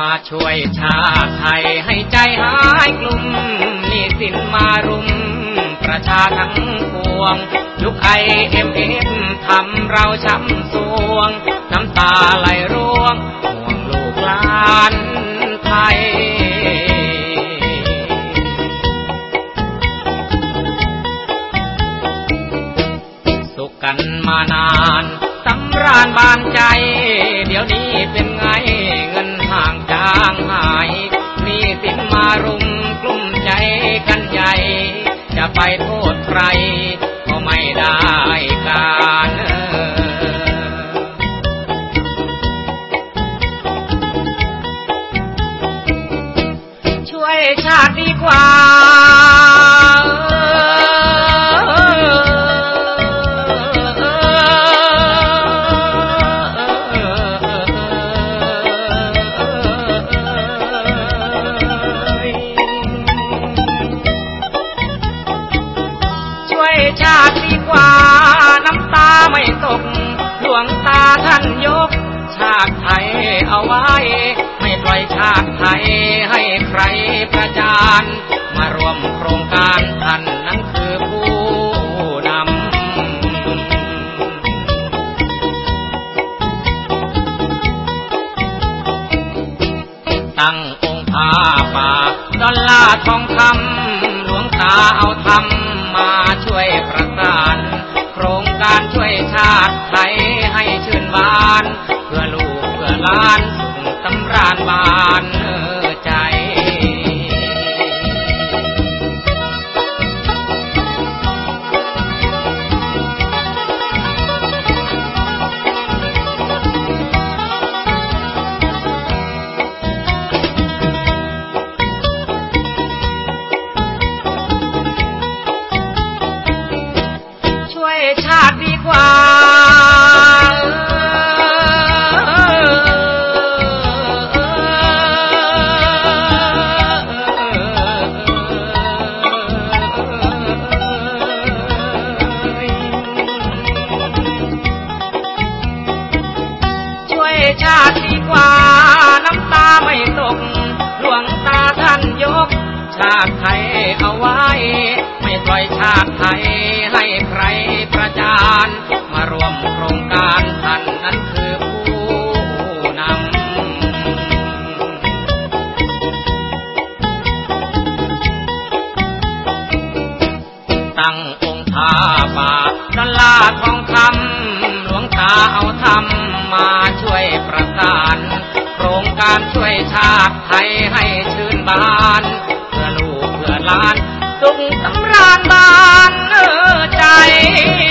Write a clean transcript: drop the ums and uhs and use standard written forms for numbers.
ช่วยชาติไทยให้ใจหายกลุ่มหนี้สินมารุมประชาทั้งปวงยุคIMFทำเราช้ำสวงน้ำตาไหลร่วงห่วงลูกหลานไทยสุขกันมานานสำราญบานใจเดี๋ยวนี้เป็นไงเงินห่างจางหายหนี้สินมารุมกลุ้มใจกันใหญ่จะไปโทษใครก็ไม่ได้การช่วยชาติดีกว่าชาติดีกว่าน้ำตาไม่ตกหลวงตาท่านยกชาติไทยเอาไว้ไม่ปล่อยชาติไทยให้ใครประจานมารวมโครงการท่านนั้นคือผู้นำตั้งองค์ผ้าป่าดอลลาร์ทองคำหลวงตาเอาทำมาช่วยประสานโครงการช่วยชาติไทยให้ชื่นบานเพื่อลูกเพื่อหลานสุขสำราญบานใจชาติดีกว่าช่วยชาติดีกว่าน้ำตาไม่ตกหลวงตาท่านยกชาติไทยเอาไว้ไม่ปล่อยชาติไทยให้ใครประจานมารวมโครงการท่านนั้นคือผู้นำตั้งองค์ผ้าป่าดอลลาร์ทองคำหลวงตาเอาทำมาช่วยประสานโครงการช่วยชาติไทยให้ชื่นบานเพื่อลูกเพื่อหลานสุขสำราญบานใจ